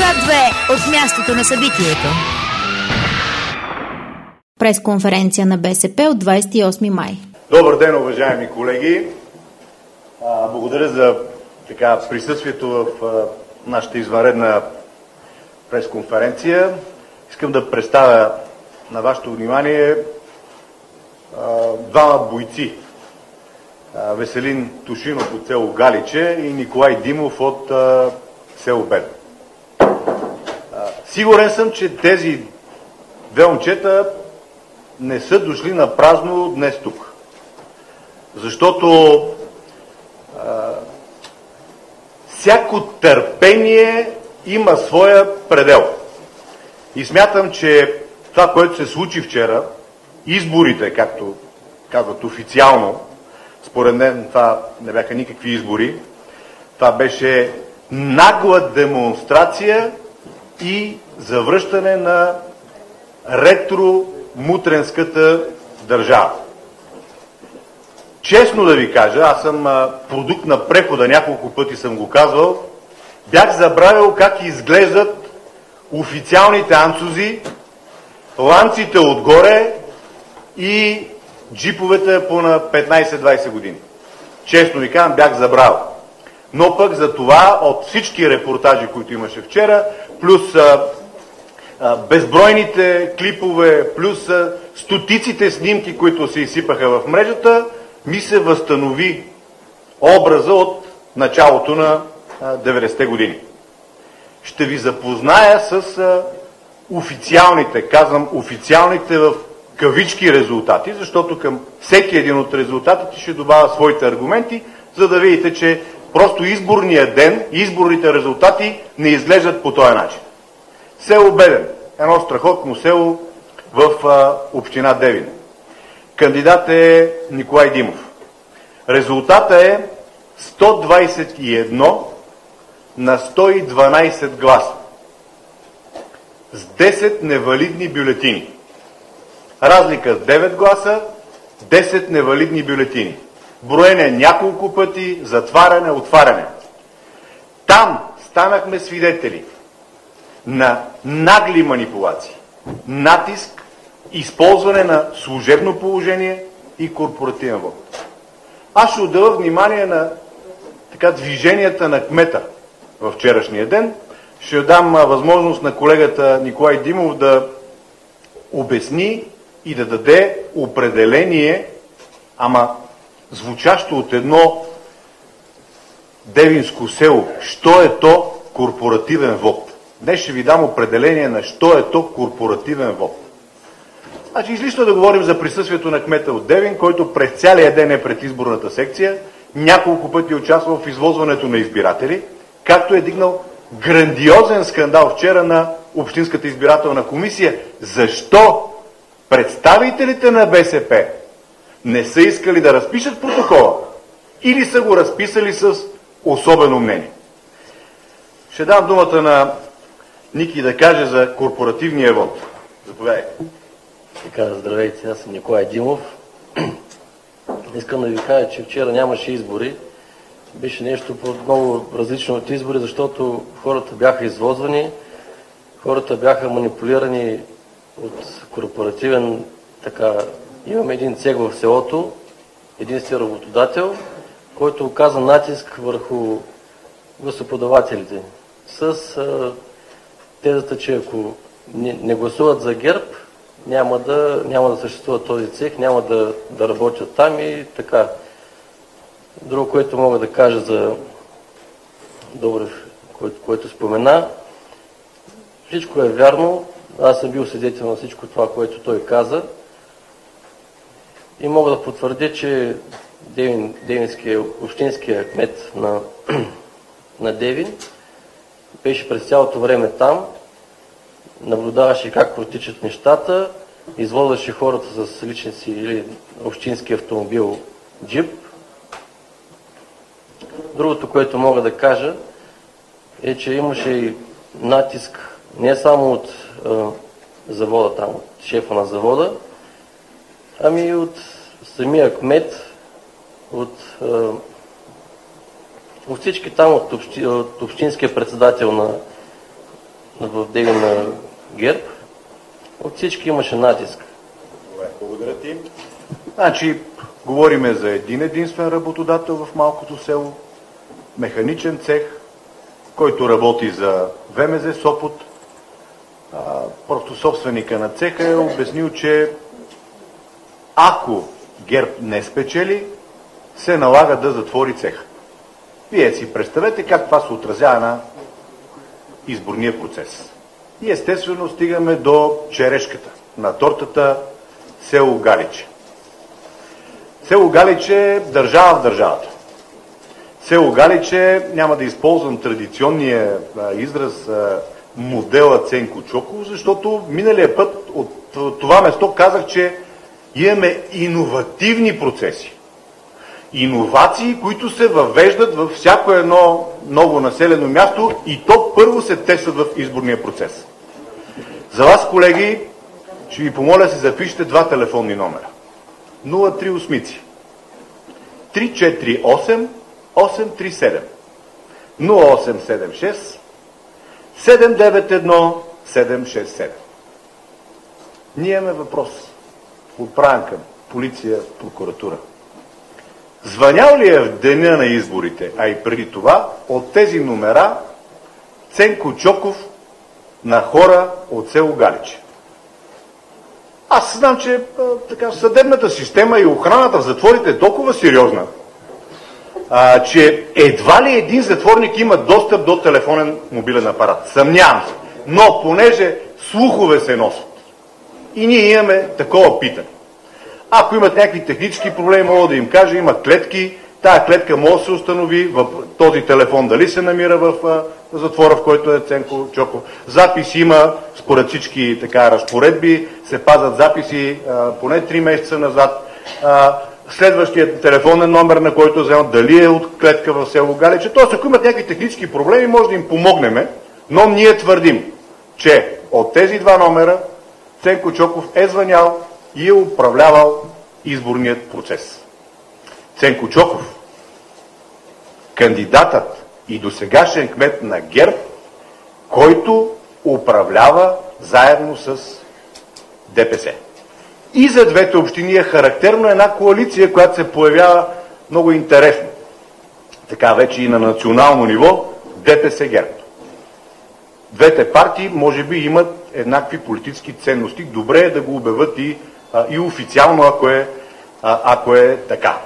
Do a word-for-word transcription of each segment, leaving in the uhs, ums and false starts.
два две от мястото на събитието. Пресконференция на БСП от двадесет и осми май. Добър ден, уважаеми колеги! А, благодаря за така, присъствието в а, нашата извънредна пресконференция. Искам да представя на вашето внимание а, двама бойци. А, Веселин Тушинов от село Галиче и Николай Димов от а, село Бедно. Сигурен съм, че тези две момчета не са дошли на празно днес тук. Защото а, всяко търпение има своя предел. И смятам, че това, което се случи вчера, изборите, както казват официално, според мен това не бяха никакви избори, това беше нагла демонстрация и завръщане на ретро-мутренската държава. Честно да ви кажа, аз съм продукт на прехода, няколко пъти съм го казвал, бях забравил как изглеждат официалните анцузи, ланците отгоре и джиповете по на петнадесет-двадесет години. Честно ви казвам, бях забравил. Но пък за това от всички репортажи, които имаше вчера, плюс а, а, безбройните клипове, плюс а, стотиците снимки, които се изсипаха в мрежата, ми се възстанови образа от началото на а, деветдесетте години. Ще ви запозная с а, официалните, казвам официалните в кавички резултати, защото към всеки един от резултатите ще добавя своите аргументи, за да видите, че просто изборния ден, изборните резултати не изглеждат по този начин. Село Беден, едно страхотно село в а, община Девин. Кандидат е Николай Димов. Резултата е сто двадесет и едно на сто и дванадесет гласа. С десет невалидни бюлетини. Разлика с девет гласа, десет невалидни бюлетини. Броене няколко пъти, затваряне, отваряне. Там станахме свидетели на нагли манипулации, натиск, използване на служебно положение и корпоративен вот. Аз ще отделя внимание на така, движенията на кмета във вчерашния ден. Ще дам възможност на колегата Николай Димов да обясни и да даде определение, ама звучащо от едно девинско село, що е то корпоративен вот. Днес ще ви дам определение на що е то корпоративен вот. Значи излишно да говорим за присъствието на кмета от Девин, който през цялия ден е пред изборната секция, няколко пъти участвал в извозването на избиратели, както е дигнал грандиозен скандал вчера на Общинската избирателна комисия. Защо представителите на БСП не са искали да разпишат протокола или са го разписали с особено мнение? Ще дам думата на Ники да каже за корпоративния вот. Заповядайте. Така, здравейте, аз съм Николай Димов. Искам да ви кажа, че вчера нямаше избори. Беше нещо много различно от избори, защото хората бяха извозвани, хората бяха манипулирани от корпоративен, така, имаме един цех в селото, единствен работодател, който оказа натиск върху гласоподавателите. С а, тезата, че ако не, не гласуват за ГЕРБ, няма да, няма да съществува този цех, няма да, да работят там и така. Друго, което мога да кажа за Добрев, който, който спомена, всичко е вярно. Аз съм бил свидетел на всичко това, което той каза. И мога да потвърдя, че Девин, Девинския, общинския кмет на, на Девин беше през цялото време там, наблюдаваше как протичат нещата, извозваше хората с личен си или общински автомобил джип. Другото, което мога да кажа, е, че имаше и натиск не само от е, завода там, от шефа на завода, ами и от самия кмет, от, е, от всички там, от, общи, от общинския председател на, в Девин на ГЕРБ. От всички имаше натиск. Добре, благодаря ти. Значи, говориме за един единствен работодател в малкото село, механичен цех, който работи за ВМЗ Сопот. А, просто собственика на цеха е обяснил, че ако ГЕРБ не спечели, се налага да затвори цеха. Вие си представете как това се отразява на изборния процес. И естествено стигаме до черешката на тортата село Галиче. Село Галиче е държава в държавата. Село Галиче, няма да използвам традиционния а, израз а, модела Ценко Чоков, защото миналия път от това место казах, че имаме иновативни процеси. Иновации, които се въвеждат във всяко едно ново населено място и то първо се тестват в изборния процес. За вас, колеги, ще ви помоля да си запишете два телефонни номера. нула три осем три четири осем осем три седем нула осем седем шест седем девет едно седем шест седем. Ние имаме въпрос. Отправен към полиция, прокуратура. Звънял ли е в деня на изборите, а и преди това, от тези номера Ценко Чоков на хора от село Галиче? Аз знам, че а, така, съдебната система и охраната в затворите е толкова сериозна, а, че едва ли един затворник има достъп до телефонен мобилен апарат. Съмнявам се. Но понеже слухове се носят и ние имаме такова питане. Ако имат някакви технически проблеми, мога да им кажа, има клетки, тая клетка може да се установи, в този телефон дали се намира в а, затвора, в който е Ценко Чоков. Запис има, според всички така разпоредби, се пазят записи а, поне три месеца назад. А, следващият телефонен номер, на който е вземат, дали е от клетка в село Галиче. Тоест, ако имат някакви технически проблеми, може да им помогнем, но ние твърдим, че от тези два номера Ценко Чоков е звънял и е управлявал изборният процес. Ценко Чоков, кандидатът и досегашен кмет на ГЕРБ, който управлява заедно с ДПС. И за двете общини е характерно една коалиция, която се появява много интересно. Така вече и на национално ниво ДПС ГЕРБ. Двете партии може би имат еднакви политически ценности. Добре е да го обявят и, а, и официално, ако е, а, ако е така.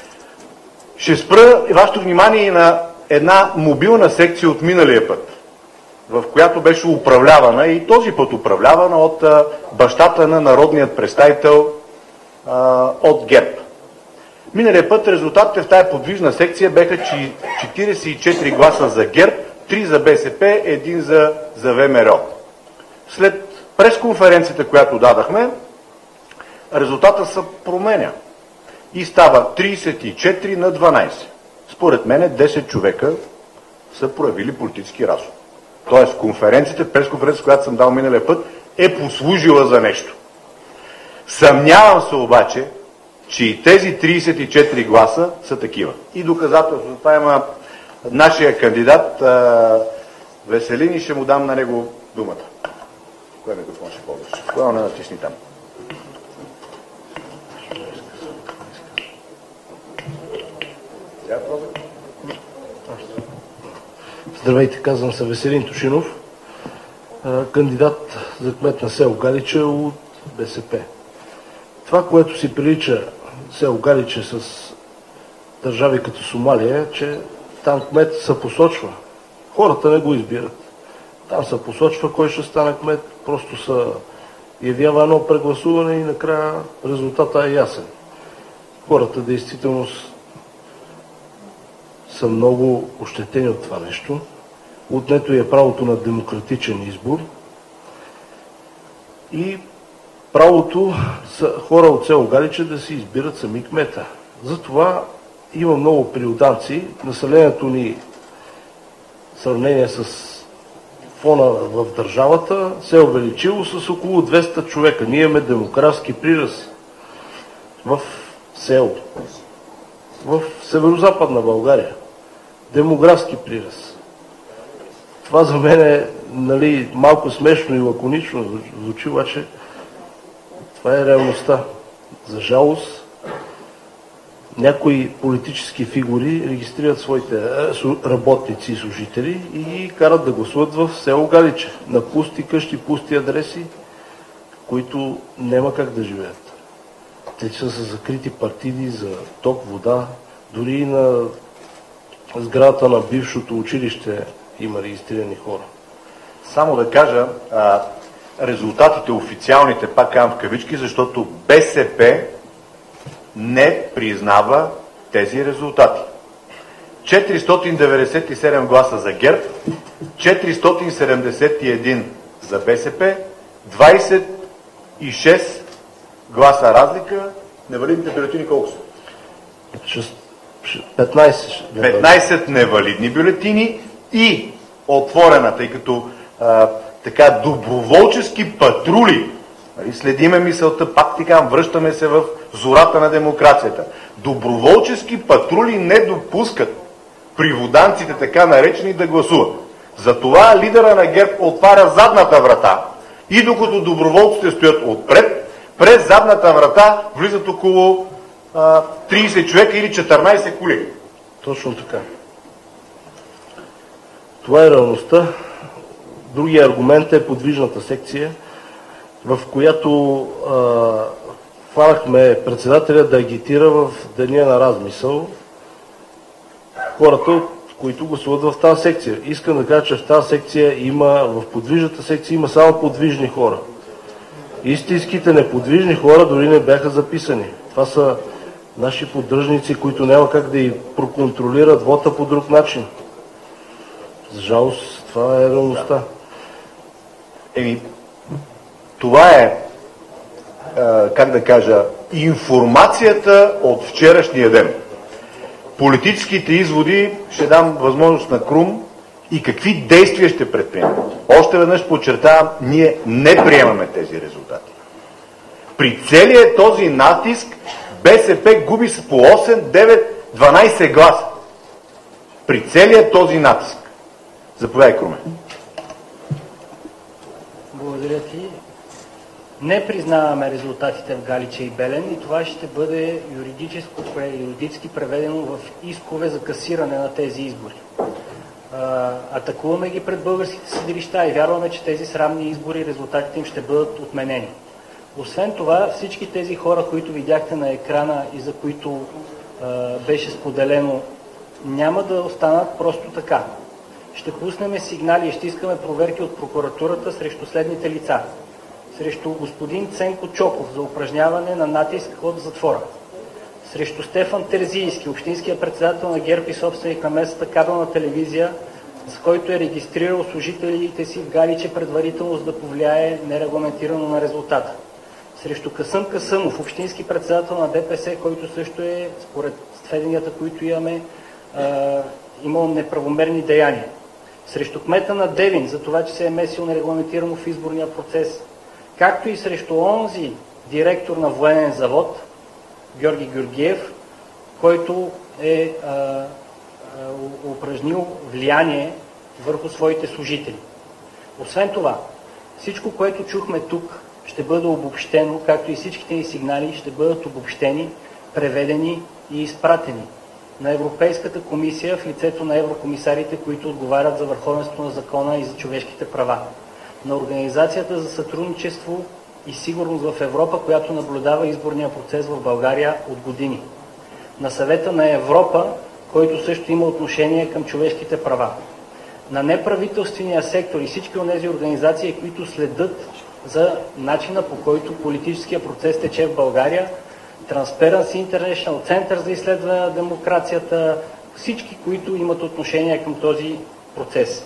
Ще спра вашето внимание и на една мобилна секция от миналия път, в която беше управлявана и този път управлявана от а, бащата на народният представител а, от ГЕРБ. Миналия път резултатите в тази подвижна секция беха четиридесет и четири гласа за ГЕРБ, три за БСП, един за, за ВМРО. След пресконференцията, която дадахме, резултата се променя и става тридесет и четири на дванадесет. Според мен десет човека са проявили политически разум. Тоест конференцията, пресконференцията, която съм дал миналия път, е послужила за нещо. Съмнявам се обаче, че и тези тридесет и четири гласа са такива. И доказателство за това има нашия кандидат а, Веселин и ще му дам на него думата. Кой микрофон ще ползваш? Кой не натисни там? Здравейте, казвам се Веселин Тушинов, кандидат за кмет на село Галиче от БСП. Това, което си прилича село Галиче с държави като Сомалия, е, че там кмет се посочва. Хората не го избират. Там се посочва кой ще стане кмет, просто се явява едно прегласуване и накрая резултата е ясен. Хората действително са много ощетени от това нещо. Отнето е правото на демократичен избор и правото са хора от село Галиче да си избират сами кмета. Затова има много приуданци. Населението ни в сравнение с фона в държавата се е увеличило с около двеста човека. Ние имаме демографски прираст в село, в северо-западна България. Демографски прираст. Това за мен е нали, малко смешно и лаконично звучи, обаче това е реалността. За жалост, някои политически фигури регистрират своите работници и служители и ги карат да гласуват в село Галиче, на пусти къщи, пусти адреси, които няма как да живеят. Те са с закрити партиди за ток, вода, дори и на сградата на бившото училище има регистрирани хора. Само да кажа а, резултатите официалните, пак казвам в кавички, защото БСП не признава тези резултати. четиристотин деветдесет и седем гласа за ГЕРБ, четиристотин седемдесет и един за БСП, двадесет и шест гласа разлика. Невалидните бюлетини колко са? петнадесет. петнадесет невалидни бюлетини и отворена, тъй като а, така доброволчески патрули, следиме мисълта, пак ти казвам, връщаме се в зората на демокрацията. Доброволчески патрули не допускат приводанците, така наречени, да гласуват. Затова лидера на ГЕРБ отваря задната врата и докато доброволците стоят отпред, през задната врата влизат около а, тридесет човека или четиринадесет коли. Точно така. Това е реалността. Другия аргумент е подвижната секция, в която а, хванахме председателя да агитира в деня на размисъл хората, които гласуват в тази секция. Искам да кажа, че в тази секция има, в подвижната секция има само подвижни хора. Истинските неподвижни хора дори не бяха записани. Това са наши поддръжници, които няма как да и проконтролират вота по друг начин. За жалост, това е реалността. Еми, това е, е, как да кажа, информацията от вчерашния ден. Политическите изводи ще дам възможност на Крум и какви действия ще предприемем. Още веднъж подчертавам, ние не приемаме тези резултати. При целият този натиск БСП губи с по осем, девет, дванадесет гласа. При целият този натиск. Заповядай, Круме. Благодаря ти. Не признаваме резултатите в Галиче и Белене и това ще бъде юридическо, юридически преведено в искове за касиране на тези избори. Атакуваме ги пред българските съдилища и вярваме, че тези срамни избори, резултатите им ще бъдат отменени. Освен това, всички тези хора, които видяхте на екрана и за които а, беше споделено, няма да останат просто така. Ще пуснем сигнали и ще искаме проверки от прокуратурата срещу следните лица. Срещу господин Ценко Чоков за упражняване на натиск от затвора. Срещу Стефан Терзийски, общинския председател на ГЕРБ и собственик на местната кабелна телевизия, с който е регистрирал служителите си в Галиче предварително, за да повлияе нерегламентирано на резултата. Срещу Касъм Касъмов, общински председател на ДПС, който също е, според сведенията, които имаме, имал неправомерни деяния. Срещу кмета на Девин, за това, че се е месил нерегламентирано в изборния процес. Както и срещу онзи директор на военен завод, Георги Георгиев, който е а, а, упражнил влияние върху своите служители. Освен това, всичко, което чухме тук, ще бъде обобщено, както и всичките ни сигнали ще бъдат обобщени, преведени и изпратени на Европейската комисия в лицето на еврокомисарите, които отговарят за върховенството на закона и за човешките права, на Организацията за сътрудничество и сигурност в Европа, която наблюдава изборния процес в България от години, на Съвета на Европа, който също има отношение към човешките права, на неправителствения сектор и всички от тези организации, които следят за начина, по който политическия процес тече в България, Transparency International, Център за изследване на демокрацията, всички, които имат отношение към този процес.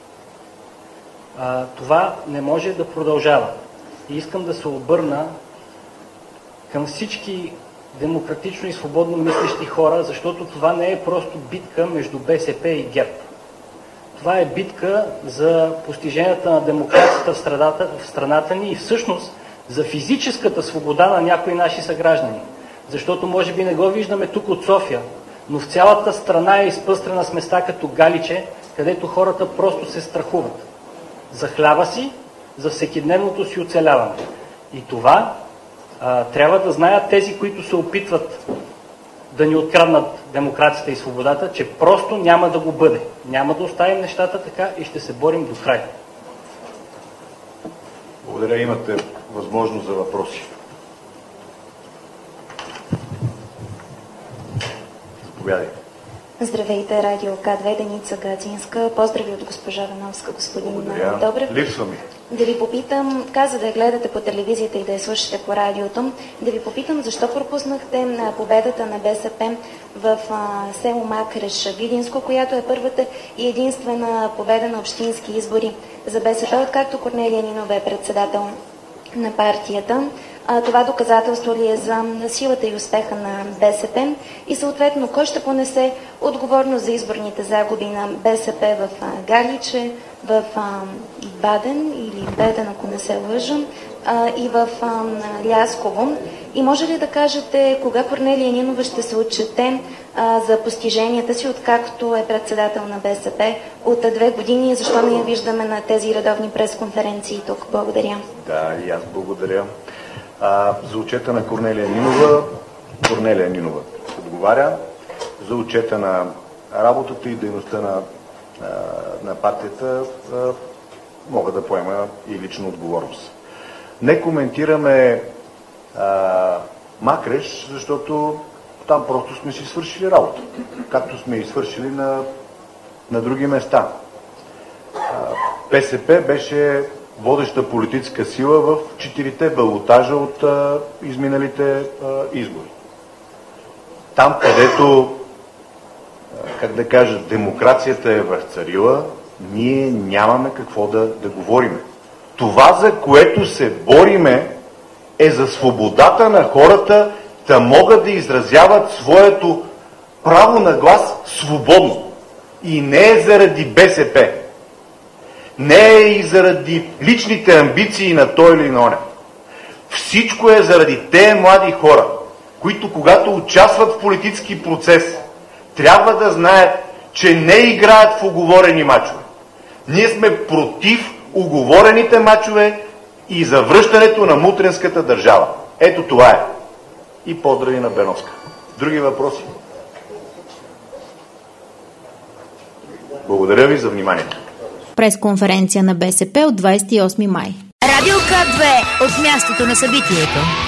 А, това не може да продължава. И искам да се обърна към всички демократично и свободно мислещи хора, защото това не е просто битка между БСП и ГЕРБ. Това е битка за постиженията на демокрацията в страната, в страната ни и всъщност за физическата свобода на някои наши съграждани. Защото може би не го виждаме тук от София, но в цялата страна е изпъстрена с места като Галиче, където хората просто се страхуват. за хляба си, за всекидневното си оцеляване. И това а, трябва да знаят тези, които се опитват да ни откраднат демокрацията и свободата, че просто няма да го бъде. Няма да оставим нещата така и ще се борим до край. Благодаря. Имате възможност за въпроси. Заповядайте. Здравейте, Радио К две, Деница Гацинска. Поздрави от госпожа Вановска, господин Благодаря. Добрев. Липсва ми. Да ви попитам, каза да я гледате по телевизията и да я слушате по радиото, да ви попитам защо пропуснахте на победата на БСП в а, село Макреш, Видинско, която е първата и единствена победа на общински избори за БСП, откакто Корнелия Нинова е председател на партията. А, това доказателство ли е за силата и успеха на БСП и съответно кой ще понесе отговорност за изборните загуби на БСП в а, Галиче, в а, Баден или Беден, ако не се лъжам, а, и в а, Лясково. И може ли да кажете кога Корнелия Нинова ще се отчете а, за постиженията си, откакто е председател на БСП от две години, защо не я виждаме на тези редовни пресконференции тук? Благодаря. Да, и аз благодаря. А, за отчета на Корнелия Нинова, Корнелия Нинова отговаря. За отчета на работата и дейността на, на партията мога да поема и лична отговорност. Не коментираме а, Макреш, защото там просто сме си свършили работа, както сме и свършили на, на други места. А, БСП беше водеща политическа сила в четирите балотажа от а, изминалите а, избори. Там, където, а, как да кажа, демокрацията е възцарила, ние нямаме какво да, да говорим. Това, за което се бориме, е за свободата на хората да могат да изразяват своето право на глас свободно. И не е заради БСП. Не е и заради личните амбиции на той или на оня. Всичко е заради тези млади хора, които когато участват в политически процес, трябва да знаят, че не играят в уговорени мачове. Ние сме против уговорените мачове и завръщането на мутренската държава. Ето това е. И поздрави на Беновска. Други въпроси? Благодаря ви за вниманието. Пресконференция на БСП от двадесет и осми май. Радио К две от мястото на събитието.